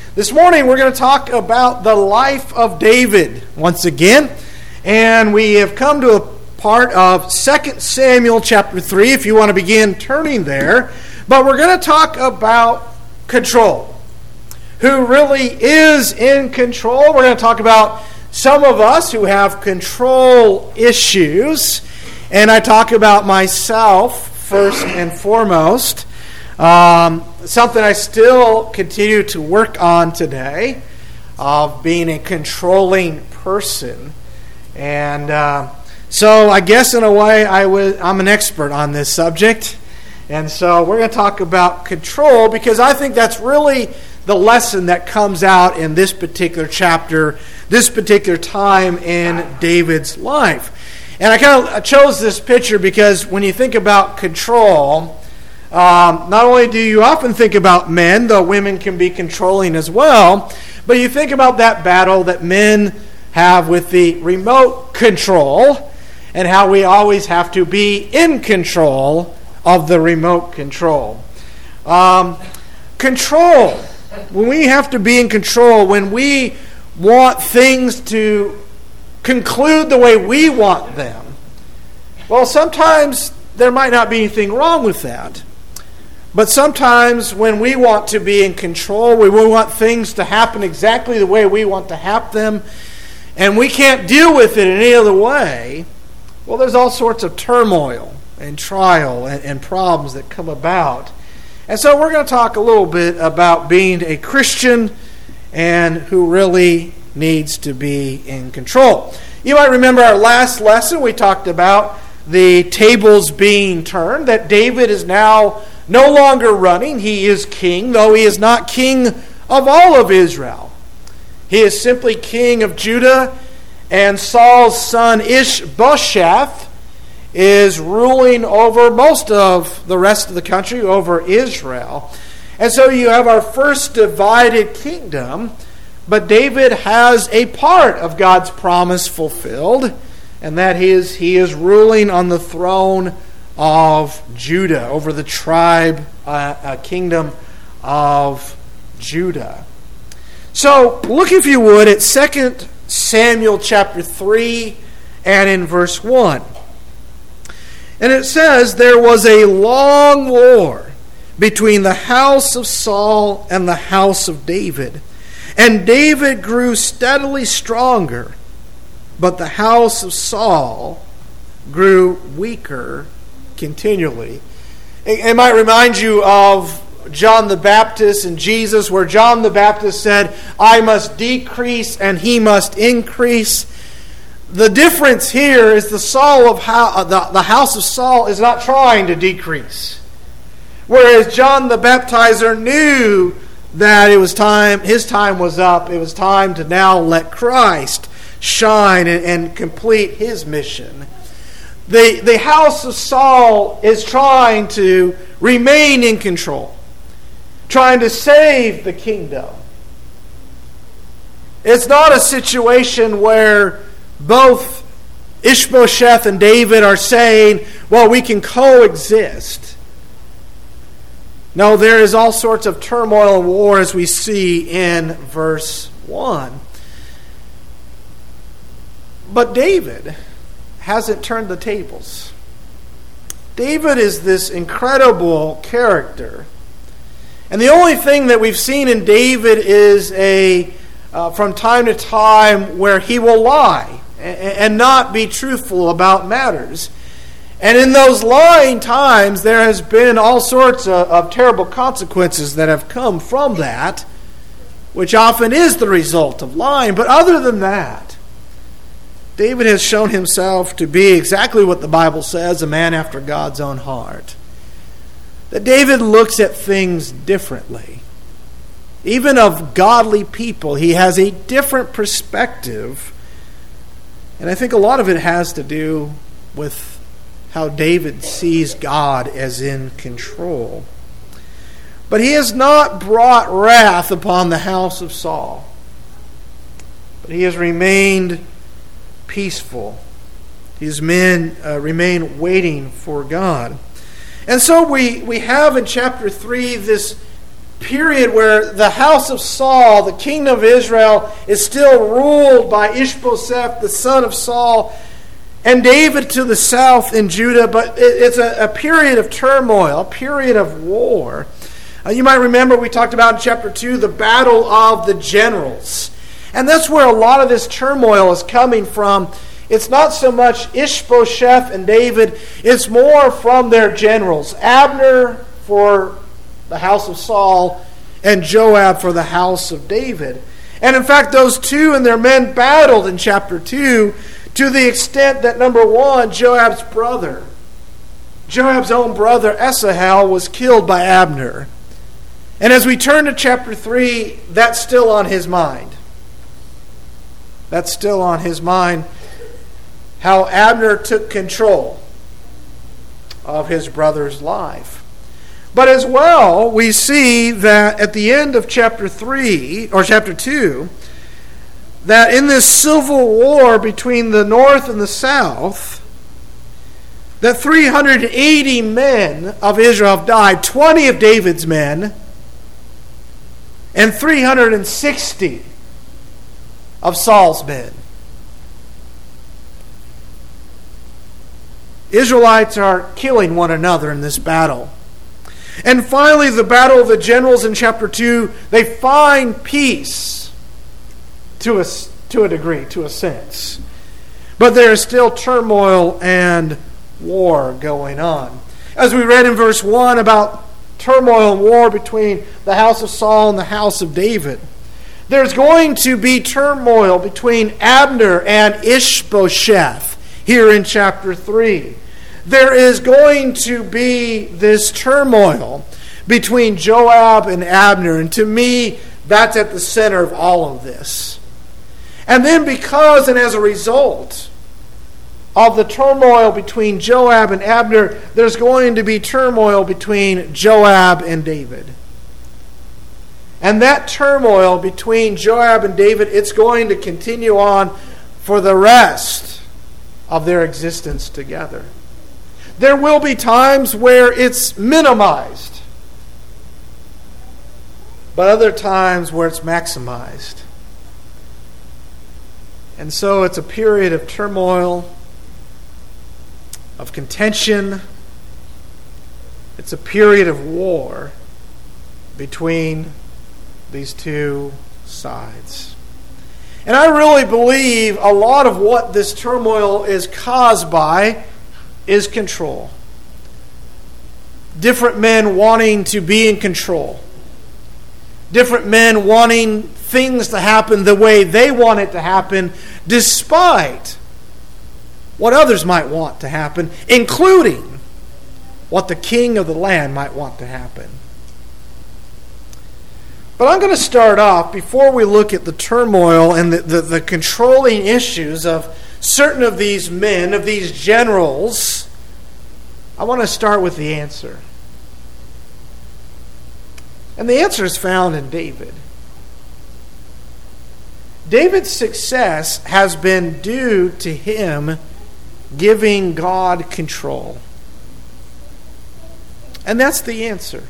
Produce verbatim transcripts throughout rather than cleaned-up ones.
This morning we're going to talk about the life of David once again. And we have come to a part of Second Samuel chapter three, if you want to begin turning there. But we're going to talk about control. Who really is in control? We're going to talk about some of us who have control issues. And I talk about myself first and foremost. Um, something I still continue to work on today, of being a controlling person. And uh, so I guess in a way I was, I'm an expert on this subject. And so we're going to talk about control because I think that's really the lesson that comes out in this particular chapter, this particular time in David's life. And I kind of chose this picture because when you think about control, um, not only do you often think about men, though women can be controlling as well, but you think about that battle that men have with the remote control and how we always have to be in control of the remote control. Um, control. When we have to be in control, when we want things to conclude the way we want them, well, sometimes there might not be anything wrong with that. But sometimes when we want to be in control, we want things to happen exactly the way we want to have them, and we can't deal with it in any other way, well, there's all sorts of turmoil and trial and, and problems that come about. And so we're going to talk a little bit about being a Christian and who really needs to be in control. You might remember our last lesson, we talked about the tables being turned, that David is now no longer running. He is king, though he is not king of all of Israel. He is simply king of Judah, and Saul's son Ishbosheth is ruling over most of the rest of the country, over Israel. And so you have our first divided kingdom, but David has a part of God's promise fulfilled, and that is he is ruling on the throne of Judah, over the tribe, uh, uh, kingdom of Judah. So look, if you would, at Second Samuel chapter three and in verse one. And it says, "There was a long war between the house of Saul and the house of David. And David grew steadily stronger, but the house of Saul grew weaker continually." It might remind you of John the Baptist and Jesus, where John the Baptist said, "I must decrease and he must increase." The difference here is the Saul of how, the, the house of Saul is not trying to decrease. Whereas John the Baptizer knew that it was time, his time was up. It was time to now let Christ shine and, and complete his mission. The, the house of Saul is trying to remain in control, trying to save the kingdom. It's not a situation where both Ishbosheth and David are saying, well, we can coexist. No, there is all sorts of turmoil and war, as we see in verse one. But David hasn't turned the tables. David is this incredible character. And the only thing that we've seen in David is a, uh, from time to time, where he will lie and, and not be truthful about matters. And in those lying times, there has been all sorts of, of terrible consequences that have come from that, which often is the result of lying. But other than that, David has shown himself to be exactly what the Bible says, a man after God's own heart. That David looks at things differently. Even of godly people, he has a different perspective. And I think a lot of it has to do with how David sees God as in control. But he has not brought wrath upon the house of Saul, but he has remained peaceful. His men uh, remain waiting for God. And so we, we have in chapter three this period where the house of Saul, the kingdom of Israel, is still ruled by Ishbosheth, the son of Saul, and David to the south in Judah. But it's a, a period of turmoil, a period of war. Uh, you might remember we talked about in chapter two the battle of the generals. And that's where a lot of this turmoil is coming from. It's not so much Ishbosheth and David, it's more from their generals. Abner for the house of Saul, and Joab for the house of David. And in fact, those two and their men battled in chapter two to the extent that, number one, Joab's brother, Joab's own brother, Asahel, was killed by Abner. And as we turn to chapter three, that's still on his mind. That's still on his mind, how Abner took control of his brother's life. But as well, we see that at the end of chapter three, or chapter two, that in this civil war between the north and the south, that three hundred eighty men of Israel have died, twenty of David's men, and three hundred sixty of Saul's men. Israelites are killing one another in this battle. And finally, the battle of the generals in chapter two, they find peace to a, to a degree, to a sense. But there is still turmoil and war going on. As we read in verse one about turmoil and war between the house of Saul and the house of David, there's going to be turmoil between Abner and Ishbosheth here in chapter three. There is going to be this turmoil between Joab and Abner. And to me, that's at the center of all of this. And then because and as a result of the turmoil between Joab and Abner, there's going to be turmoil between Joab and David. And that turmoil between Joab and David, it's going to continue on for the rest of their existence together. There will be times where it's minimized, but other times where it's maximized. And so it's a period of turmoil, of contention. It's a period of war between these two sides. And I really believe a lot of what this turmoil is caused by is control. Different men wanting to be in control. Different men wanting things to happen the way they want it to happen, despite what others might want to happen, including what the king of the land might want to happen. But I'm going to start off, before we look at the turmoil and the, the, the controlling issues of certain of these men, of these generals, I want to start with the answer. And the answer is found in David. David's success has been due to him giving God control. And that's the answer.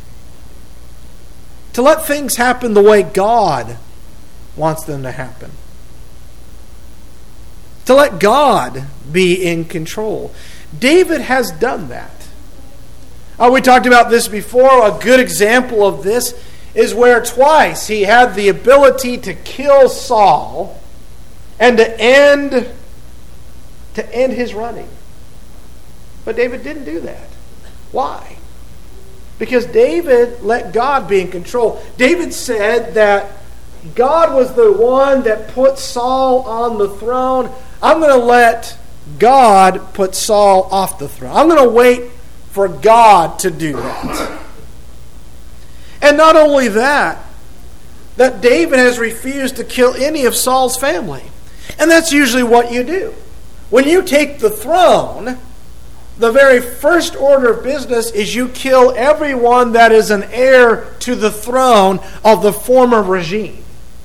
To let things happen the way God wants them to happen. To let God be in control. David has done that. Uh, we talked about this before. A good example of this is where twice he had the ability to kill Saul and to end, to end his running. But David didn't do that. Why? Because David let God be in control. David said that God was the one that put Saul on the throne. I'm going to let God put Saul off the throne. I'm going to wait for God to do that. And not only that, that David has refused to kill any of Saul's family. And that's usually what you do. When you take the throne, the very first order of business is you kill everyone that is an heir to the throne of the former regime.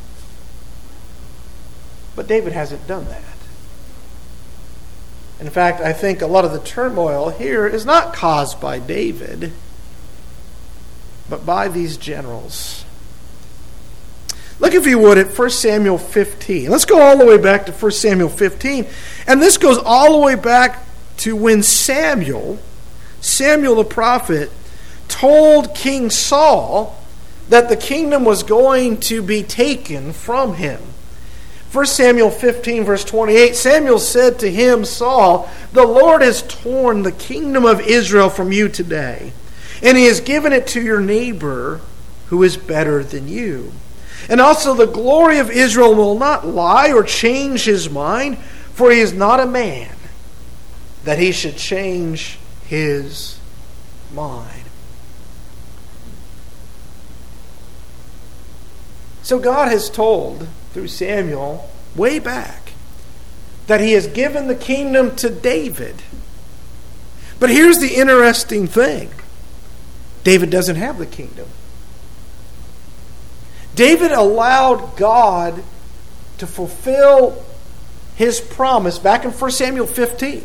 But David hasn't done that. In fact, I think a lot of the turmoil here is not caused by David, but by these generals. Look, if you would, at First Samuel fifteen. Let's go all the way back to First Samuel fifteen. And this goes all the way back to when Samuel, Samuel the prophet, told King Saul that the kingdom was going to be taken from him. First Samuel fifteen, verse twenty-eight, Samuel said to him, Saul, the Lord has torn the kingdom of Israel from you today, and he has given it to your neighbor who is better than you. And also the glory of Israel will not lie or change his mind, for he is not a man that he should change his mind. So God has told, through Samuel, way back, that he has given the kingdom to David. But here's the interesting thing. David doesn't have the kingdom. David allowed God to fulfill his promise back in First Samuel fifteen.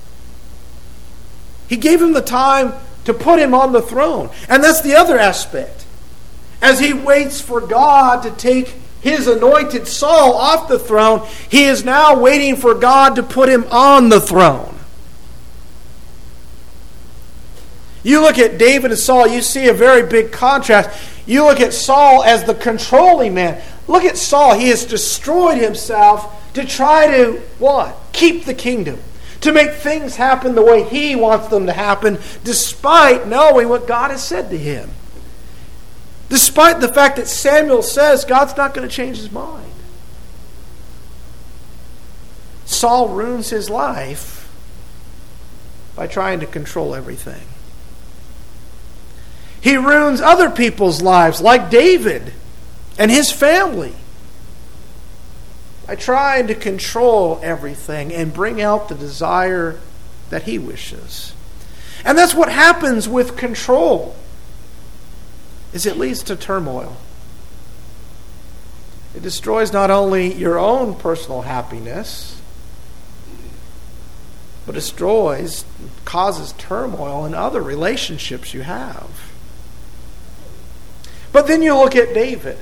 He gave him the time to put him on the throne. And that's the other aspect. As he waits for God to take his anointed Saul off the throne, he is now waiting for God to put him on the throne. You look at David and Saul, you see a very big contrast. You look at Saul as the controlling man. Look at Saul. He has destroyed himself to try to, what? Keep the kingdom. To make things happen the way he wants them to happen, despite knowing what God has said to him. Despite the fact that Samuel says God's not going to change his mind. Saul ruins his life by trying to control everything. He ruins other people's lives, like David and his family, by trying to control everything and bring out the desire that he wishes. And that's what happens with control, is it leads to turmoil. It destroys not only your own personal happiness, but destroys, causes turmoil in other relationships you have. But then you look at David.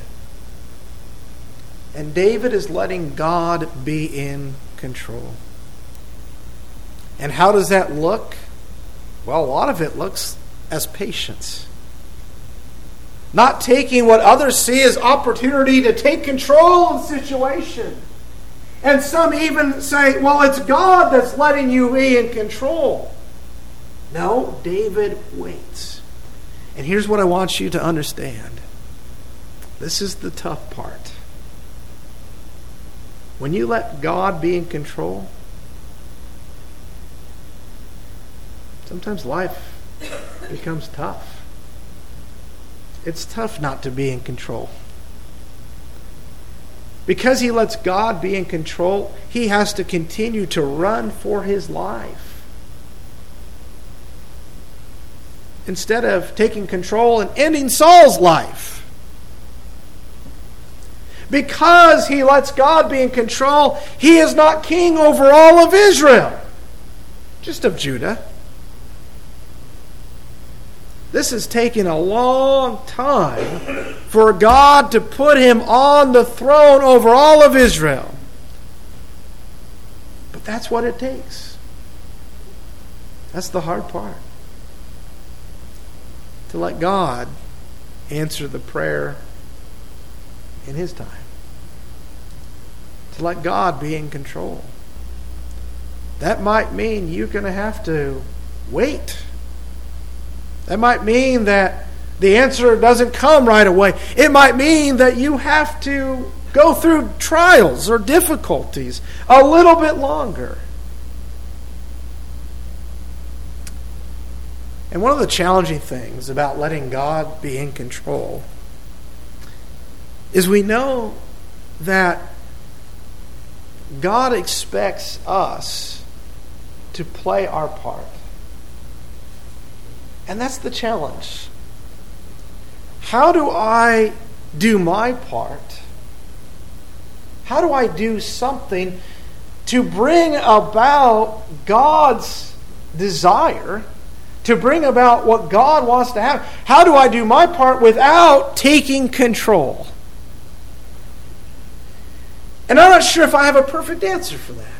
And David is letting God be in control. And how does that look? Well, a lot of it looks as patience. Not taking what others see as opportunity to take control of the situation. And some even say, well, it's God that's letting you be in control. No, David waits. And here's what I want you to understand. This is the tough part. When you let God be in control, sometimes life becomes tough. It's tough not to be in control. Because he lets God be in control, he has to continue to run for his life. Instead of taking control and ending Saul's life. Because he lets God be in control, he is not king over all of Israel, just of Judah. This has taken a long time for God to put him on the throne over all of Israel. But that's what it takes. That's the hard part. To let God answer the prayer in his time. To let God be in control. That might mean you're going to have to wait. That might mean that the answer doesn't come right away. It might mean that you have to go through trials or difficulties a little bit longer. And one of the challenging things about letting God be in control is we know that God expects us to play our part. And that's the challenge. How do I do my part? How do I do something to bring about God's desire to bring about what God wants to have? How do I do my part without taking control? And I'm not sure if I have a perfect answer for that.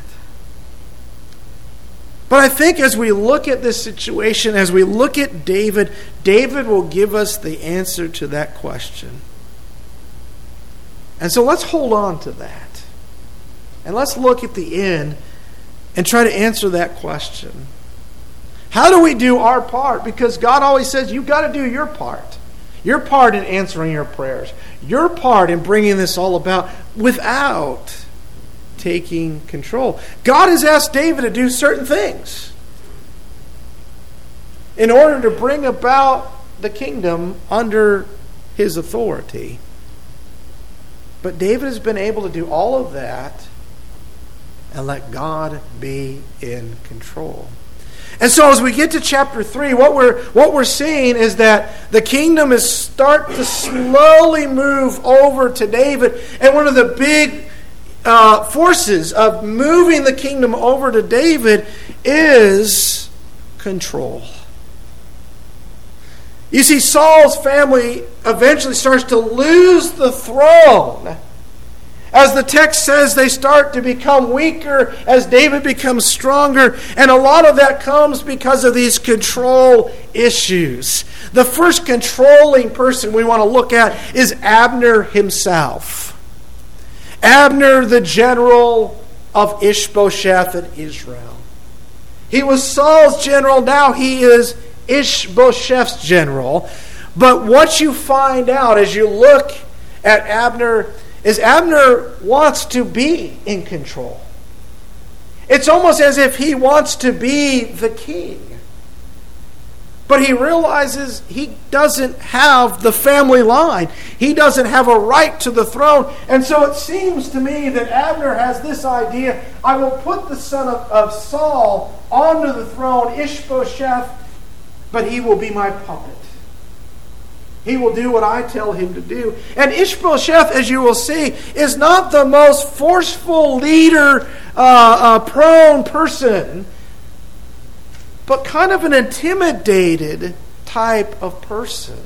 But I think as we look at this situation, as we look at David, David will give us the answer to that question. And so let's hold on to that. And let's look at the end and try to answer that question. How do we do our part? Because God always says you've got to do your part. Your part in answering your prayers. Your part in bringing this all about without taking control. God has asked David to do certain things in order to bring about the kingdom under his authority. But David has been able to do all of that and let God be in control. And so as we get to chapter three, what we're what we're seeing is that the kingdom is start to slowly move over to David. And one of the big uh, forces of moving the kingdom over to David is control. You see, Saul's family eventually starts to lose the throne. As the text says, they start to become weaker as David becomes stronger. And a lot of that comes because of these control issues. The first controlling person we want to look at is Abner himself. Abner, the general of Ishbosheth in Israel. He was Saul's general, now he is Ishbosheth's general. But what you find out as you look at Abner is Abner wants to be in control. It's almost as if he wants to be the king. But he realizes he doesn't have the family line. He doesn't have a right to the throne. And so it seems to me that Abner has this idea, I will put the son of, of Saul onto the throne, Ishbosheth, but he will be my puppet. He will do what I tell him to do. And Ishbosheth, as you will see, is not the most forceful leader, uh, uh, prone person, but kind of an intimidated type of person.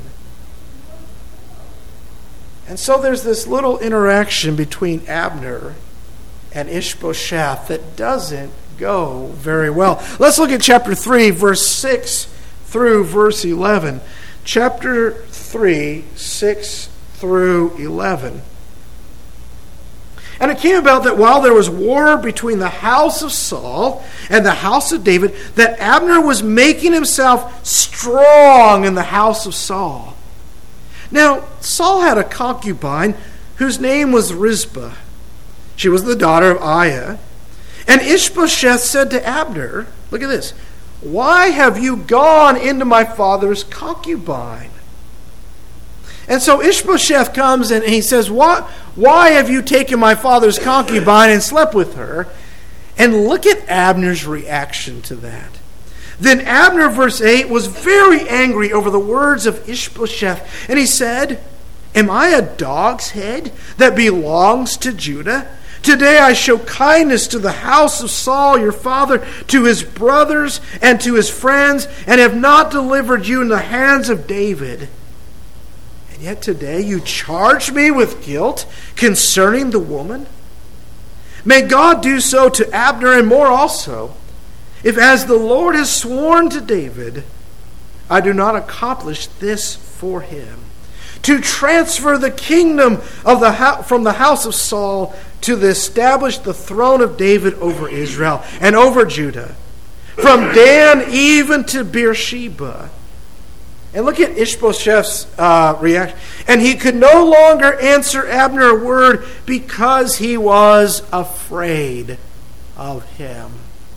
And so there's this little interaction between Abner and Ishbosheth that doesn't go very well. Let's look at chapter three, verse six through verse eleven. Chapter three, six through eleven. And it came about that while there was war between the house of Saul and the house of David, that Abner was making himself strong in the house of Saul. Now, Saul had a concubine whose name was Rizpah. She was the daughter of Aiah. And Ishbosheth said to Abner, look at this, why have you gone into my father's concubine? And so Ishbosheth comes and he says, Why, why have you taken my father's concubine and slept with her? And look at Abner's reaction to that. Then Abner, verse eight, was very angry over the words of Ishbosheth. And he said, am I a dog's head that belongs to Judah? Today I show kindness to the house of Saul, your father, to his brothers and to his friends, and have not delivered you in the hands of David. And yet today you charge me with guilt concerning the woman? May God do so to Abner and more also, if as the Lord has sworn to David, I do not accomplish this for him, to transfer the kingdom of the ho- from the house of Saul to establish the throne of David over Israel and over Judah, from Dan even to Beersheba. And look at Ishbosheth's uh, reaction. And he could no longer answer Abner a word because he was afraid of him.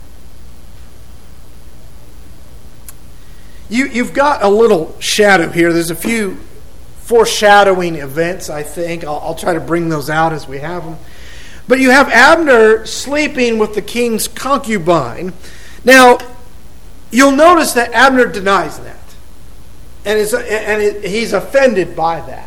You, you've got a little shadow here. There's a few foreshadowing events, I think. I'll, I'll try to bring those out as we have them. But you have Abner sleeping with the king's concubine. Now, you'll notice that Abner denies that. And, it's, and it, he's offended by that.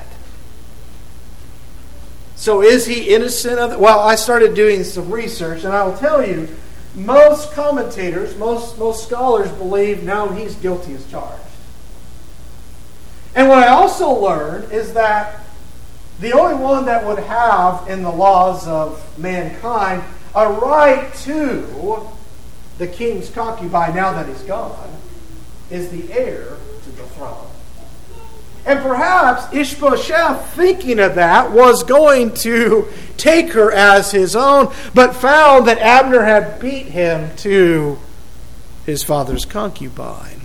So is he innocent of it? Well, I started doing some research, and I will tell you most commentators, most, most scholars believe, no, he's guilty as charged. And what I also learned is that the only one that would have, in the laws of mankind, a right to the king's concubine, now that he's gone, is the heir to the throne. And perhaps Ishbosheth, thinking of that, was going to take her as his own, but found that Abner had beat him to his father's concubine.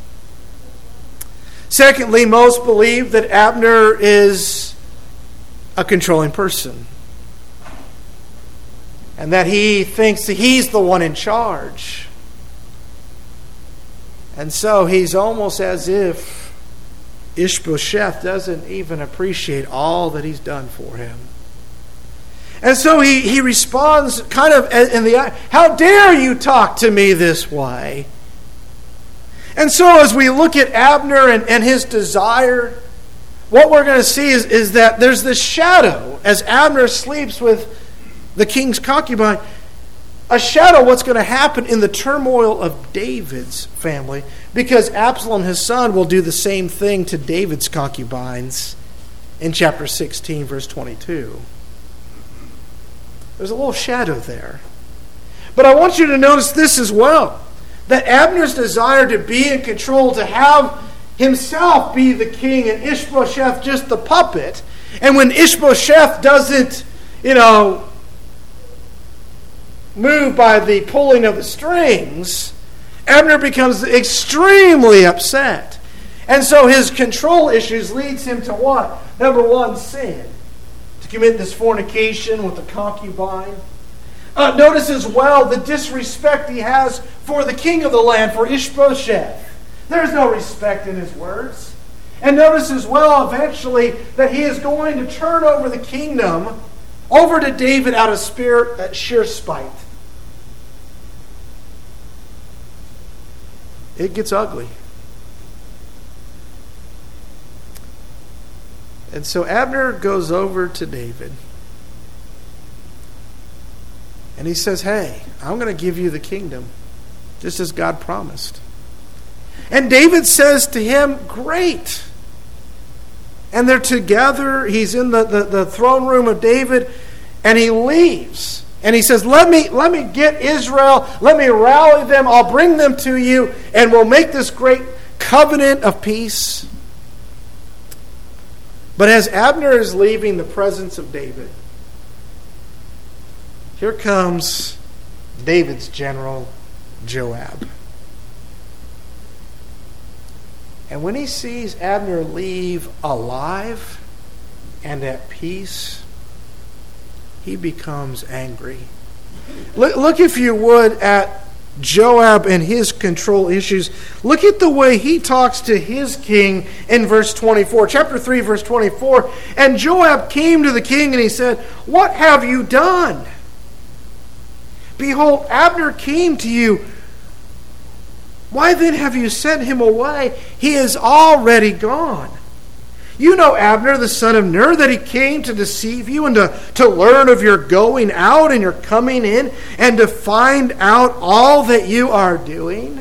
Secondly, most believe that Abner is a controlling person, and that he thinks that he's the one in charge. And so he's almost as if Ishbosheth doesn't even appreciate all that he's done for him. And so he, he responds kind of in the, how dare you talk to me this way? And so as we look at Abner and, and his desire, what we're going to see is, is that there's this shadow as Abner sleeps with the king's concubine, a shadow of what's going to happen in the turmoil of David's family, because Absalom, his son, will do the same thing to David's concubines in chapter sixteen, verse twenty-two. There's a little shadow there. But I want you to notice this as well, that Abner's desire to be in control, to have himself be the king and Ishbosheth just the puppet, and when Ishbosheth doesn't, you know, moved by the pulling of the strings, Abner becomes extremely upset. And so his control issues leads him to what? Number one, sin. To commit this fornication with the concubine. Uh, notice as well the disrespect he has for the king of the land, for Ishbosheth. There's no respect in his words. And notice as well eventually that he is going to turn over the kingdom over to David out of spirit, uh, sheer spite. It gets ugly. And so Abner goes over to David. And he says, hey, I'm going to give you the kingdom, just as God promised. And David says to him, great. And they're together. He's in the, the, the throne room of David. And he leaves. And he says, let me, let me get Israel. Let me rally them. I'll bring them to you. And we'll make this great covenant of peace. But as Abner is leaving the presence of David, here comes David's general, Joab. And when he sees Abner leave alive and at peace, he becomes angry. Look, look, if you would, at Joab and his control issues. Look at the way he talks to his king in verse twenty-four. Chapter three, verse twenty-four. And Joab came to the king and he said, what have you done? Behold, Abner came to you. Why then have you sent him away? He is already gone. You know Abner, the son of Ner, that he came to deceive you and to, to learn of your going out and your coming in and to find out all that you are doing.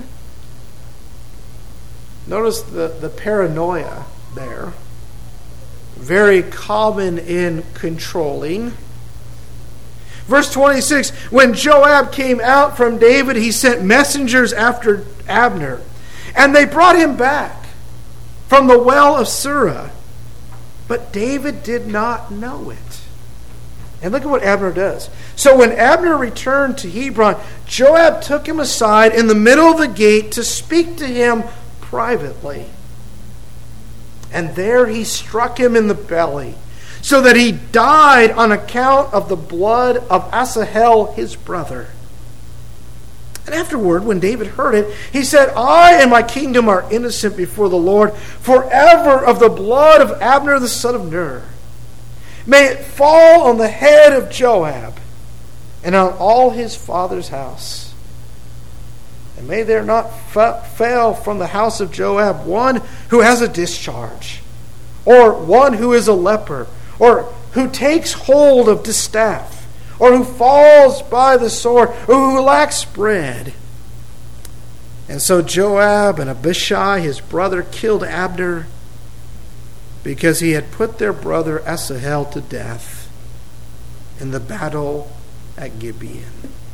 Notice the, the paranoia there. Very common in controlling. Verse twenty-six, when Joab came out from David, he sent messengers after Abner, and they brought him back from the well of Sirah. But David did not know it. And look at what Abner does. So when Abner returned to Hebron, Joab took him aside in the middle of the gate to speak to him privately. And there he struck him in the belly, so that he died on account of the blood of Asahel, his brother. And afterward, when David heard it, he said, I and my kingdom are innocent before the Lord forever of the blood of Abner the son of Ner. May it fall on the head of Joab and on all his father's house. And may there not fa- fail from the house of Joab one who has a discharge, or one who is a leper, or who takes hold of distaff, or who falls by the sword, or who lacks bread. And so Joab and Abishai, his brother, killed Abner because he had put their brother Asahel to death in the battle at Gibeon.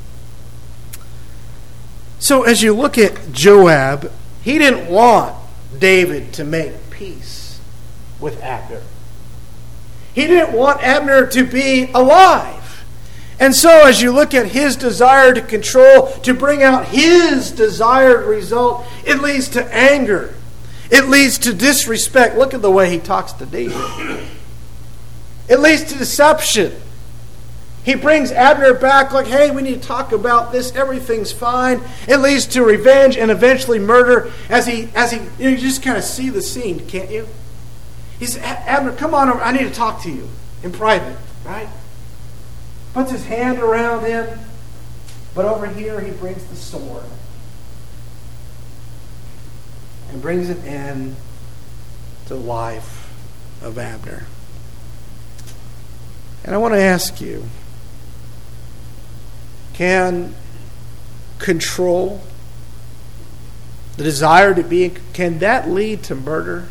So as you look at Joab, he didn't want David to make peace with Abner. He didn't want Abner to be alive. And so as you look at his desire to control, to bring out his desired result, it leads to anger. It leads to disrespect. Look at the way he talks to David. It leads to deception. He brings Abner back like, hey, we need to talk about this. Everything's fine. It leads to revenge and eventually murder. As he, as he, you just kind of see the scene, can't you? He says, Abner, come on over. I need to talk to you in private, right? Puts his hand around him. But over here, he brings the sword. And brings an end to the life of Abner. And I want to ask you, can control, the desire to be, can that lead to murder?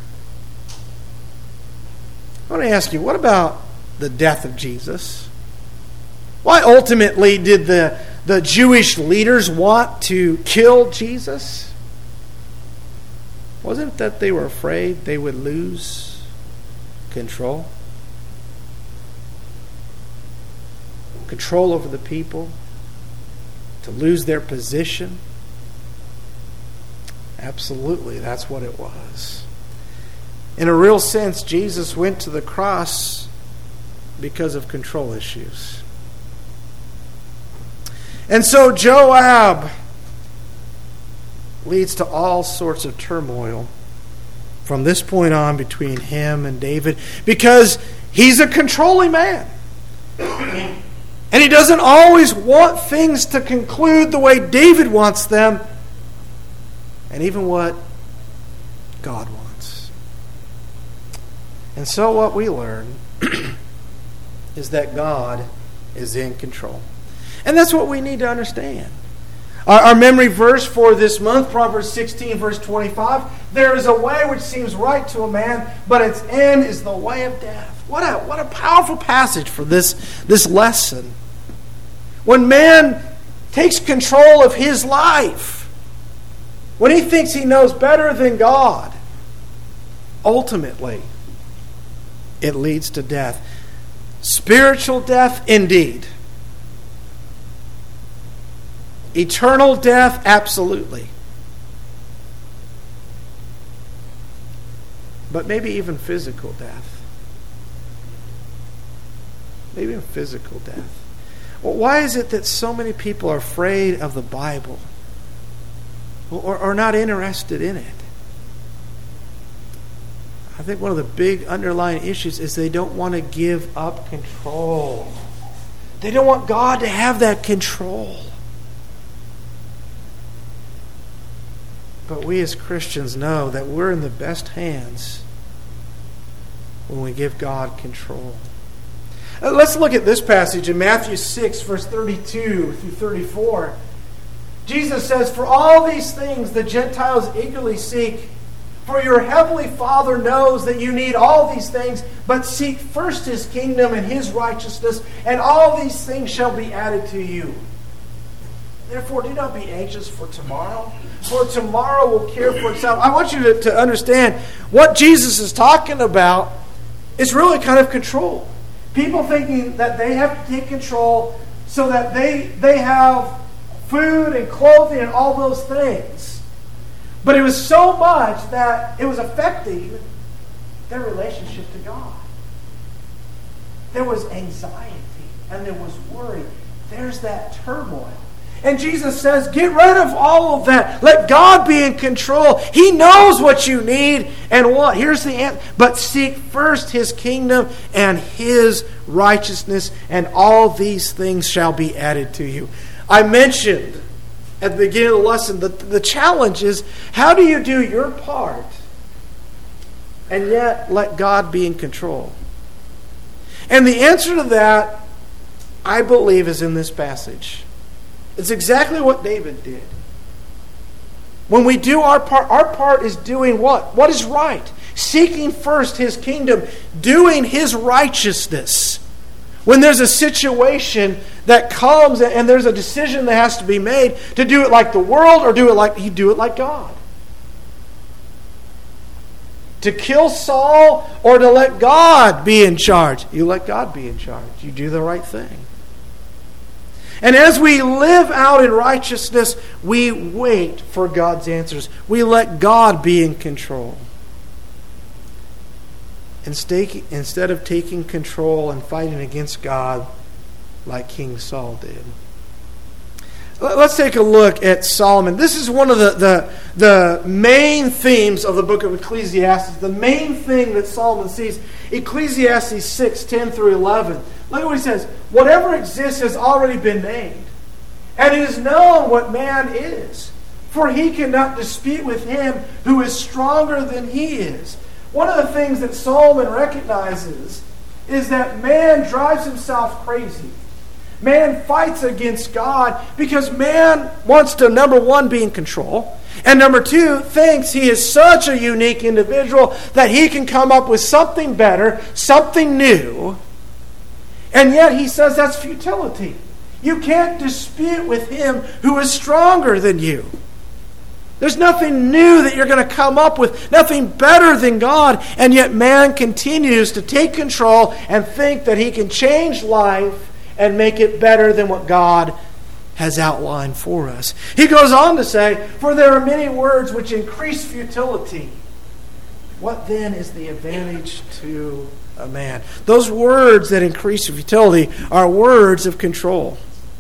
I want to ask you, what about the death of Jesus? Why ultimately did the, the Jewish leaders want to kill Jesus? Wasn't it that they were afraid they would lose control? Control over the people? To lose their position? Absolutely, that's what it was. In a real sense, Jesus went to the cross because of control issues. And so Joab leads to all sorts of turmoil from this point on between him and David, because he's a controlling man. And he doesn't always want things to conclude the way David wants them, and even what God wants. And so what we learn is that God is in control. And that's what we need to understand. Our, our memory verse for this month, Proverbs sixteen, verse twenty-five, there is a way which seems right to a man, but its end is the way of death. What a, what a powerful passage for this, this lesson. When man takes control of his life, when he thinks he knows better than God, ultimately, it leads to death. Spiritual death, indeed. Eternal death, absolutely. But maybe even physical death. Maybe even physical death. Well, why is it that so many people are afraid of the Bible or are not interested in it? I think one of the big underlying issues is they don't want to give up control. They don't want God to have that control. But we as Christians know that we're in the best hands when we give God control. Let's look at this passage in Matthew six, verse thirty-two through thirty-four. Jesus says, "For all these things the Gentiles eagerly seek, for your heavenly Father knows that you need all these things, but seek first His kingdom and His righteousness, and all these things shall be added to you. Therefore, do not be anxious for tomorrow, for tomorrow will care for itself." I want you to, to understand what Jesus is talking about is really kind of control. People thinking that they have to take control so that they, they have food and clothing and all those things. But it was so much that it was affecting their relationship to God. There was anxiety and there was worry. There's that turmoil. And Jesus says, get rid of all of that. Let God be in control. He knows what you need and what. Here's the answer. But seek first His kingdom and His righteousness, and all these things shall be added to you. I mentioned at the beginning of the lesson that the challenge is, how do you do your part and yet let God be in control? And the answer to that I believe, is in this passage. It's exactly what David did. When we do our part, our part is doing what? What is right? Seeking first His kingdom, doing His righteousness. When there's a situation that comes and there's a decision that has to be made, to do it like the world or do it like, you do it like God. To kill Saul or to let God be in charge, you let God be in charge. You do the right thing. And as we live out in righteousness, we wait for God's answers. We let God be in control. Instead of taking control and fighting against God like King Saul did. Let's take a look at Solomon. This is one of the, the, the main themes of the book of Ecclesiastes. The main thing that Solomon sees. Ecclesiastes six, ten through eleven. Look at what he says. Whatever exists has already been named. And it is known what man is. For he cannot dispute with him who is stronger than he is. One of the things that Solomon recognizes is that man drives himself crazy. Man fights against God because man wants to, number one, be in control. And number two, thinks he is such a unique individual that he can come up with something better, something new. And yet he says that's futility. You can't dispute with him who is stronger than you. There's nothing new that you're going to come up with, nothing better than God. And yet man continues to take control and think that he can change life and make it better than what God has outlined for us. He goes on to say, for there are many words which increase futility. What then is the advantage to a man? Those words that increase futility are words of control.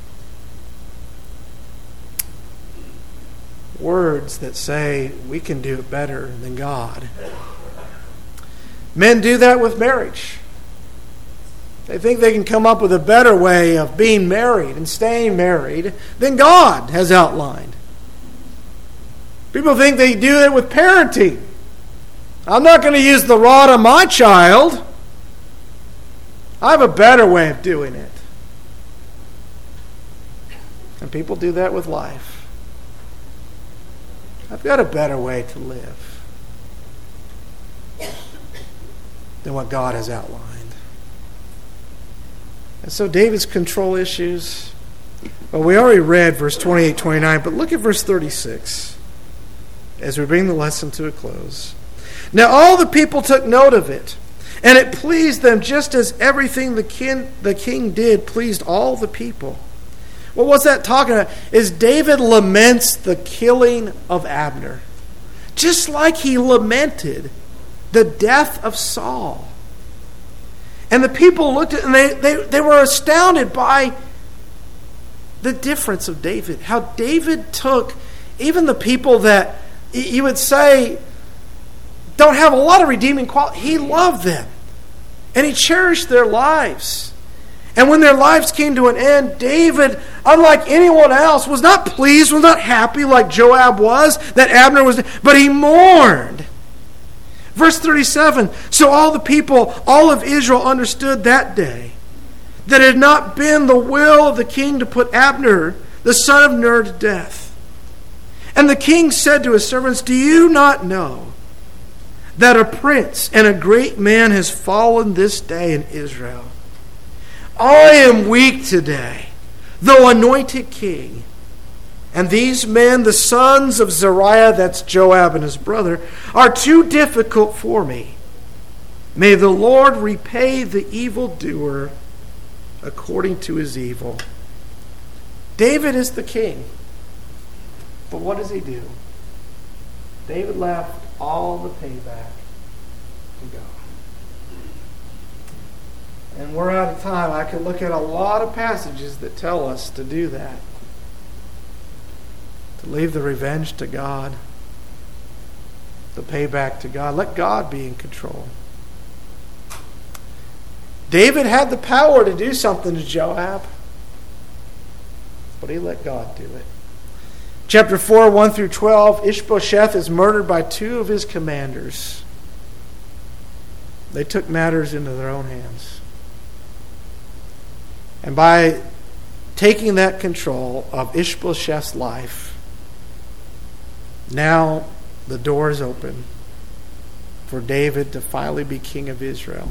Words that say we can do it better than God. Men do that with marriage. They think they can come up with a better way of being married and staying married than God has outlined. People think they do it with parenting. I'm not going to use the rod on my child. I have a better way of doing it. And people do that with life. I've got a better way to live than what God has outlined. And so David's control issues, well, we already read verse twenty-eight, twenty-nine, but look at verse thirty-six as we bring the lesson to a close. Now all the people took note of it, and it pleased them just as everything the king, the king did pleased all the people. Well, what's that talking about? Is David laments the killing of Abner, just like he lamented the death of Saul. And the people looked at it and they, they, they were astounded by the difference of David. How David took even the people that you would say don't have a lot of redeeming quality. He loved them. And he cherished their lives. And when their lives came to an end, David, unlike anyone else, was not pleased, was not happy like Joab was, that Abner was, but he mourned. Verse thirty-seven, so all the people, all of Israel understood that day that it had not been the will of the king to put Abner, the son of Ner, to death. And the king said to his servants, do you not know that a prince and a great man has fallen this day in Israel? I am weak today, though anointed king. And these men, the sons of Zeruiah, that's Joab and his brother, are too difficult for me. May the Lord repay the evildoer according to his evil. David is the king. But what does he do? David left all the payback to God. And we're out of time. I could look at a lot of passages that tell us to do that. To leave the revenge to God. The payback to God. Let God be in control. David had the power to do something to Joab, but he let God do it. Chapter four, one through twelve, Ishbosheth is murdered by two of his commanders. They took matters into their own hands. And by taking that control of Ishbosheth's life, now the door is open for David to finally be king of Israel.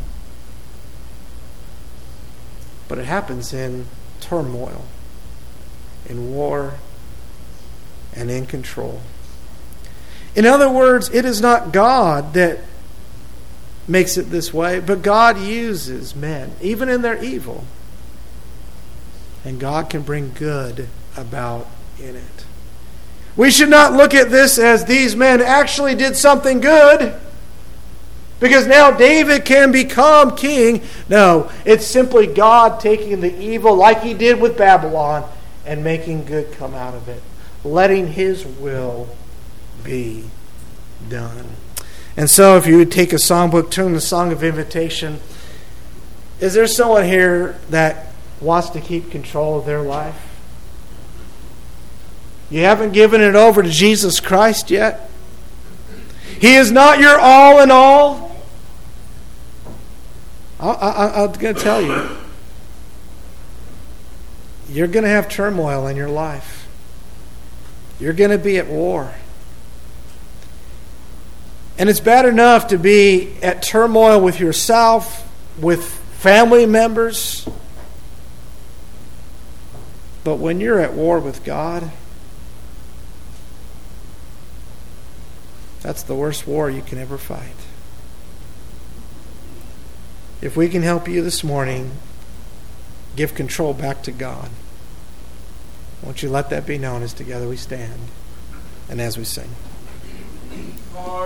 But it happens in turmoil, in war, and in control. In other words, it is not God that makes it this way, but God uses men, even in their evil. And God can bring good about in it. We should not look at this as these men actually did something good, because now David can become king. No, it's simply God taking the evil like he did with Babylon and making good come out of it. Letting his will be done. And so if you would take a songbook, turn the Song of Invitation. Is there someone here that wants to keep control of their life? You haven't given it over to Jesus Christ yet? He is not your all in all? I, I, I'm going to tell you, you're going to have turmoil in your life. You're going to be at war. And it's bad enough to be at turmoil with yourself, with family members. But when you're at war with God, that's the worst war you can ever fight. If we can help you this morning, give control back to God. Won't you let that be known as together we stand and as we sing.